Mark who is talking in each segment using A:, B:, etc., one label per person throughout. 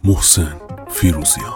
A: محسن فیروزیان.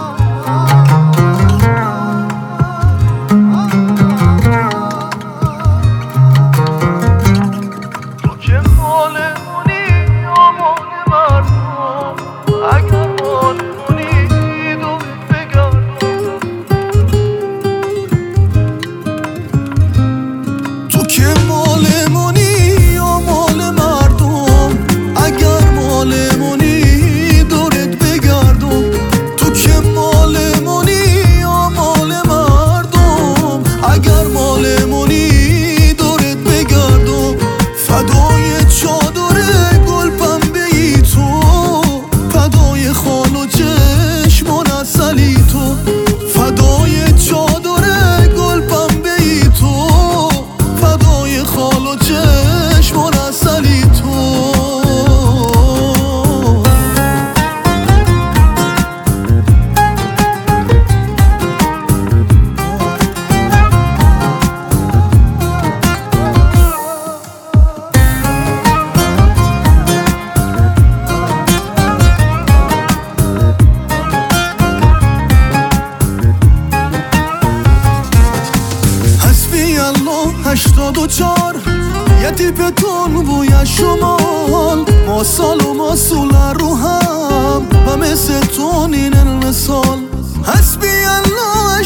B: یه تیپتون بوی شمال ما سال و ما سول رو هم و مثل تونین المثال. حسبی الله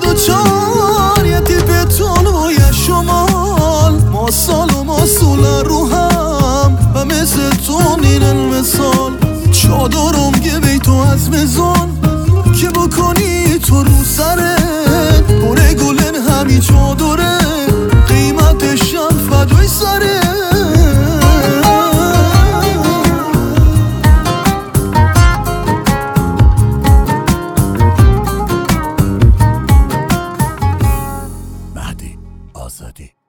B: 84 یه تیپتون بوی شمال ما سال و ما سول رو هم و مثل تونین المثال. چادرم گه بیتو از مزان که بکنی تو رو سرت بره گلن همی چادره قیمتشم فدای سره.
C: مهدی آزادی.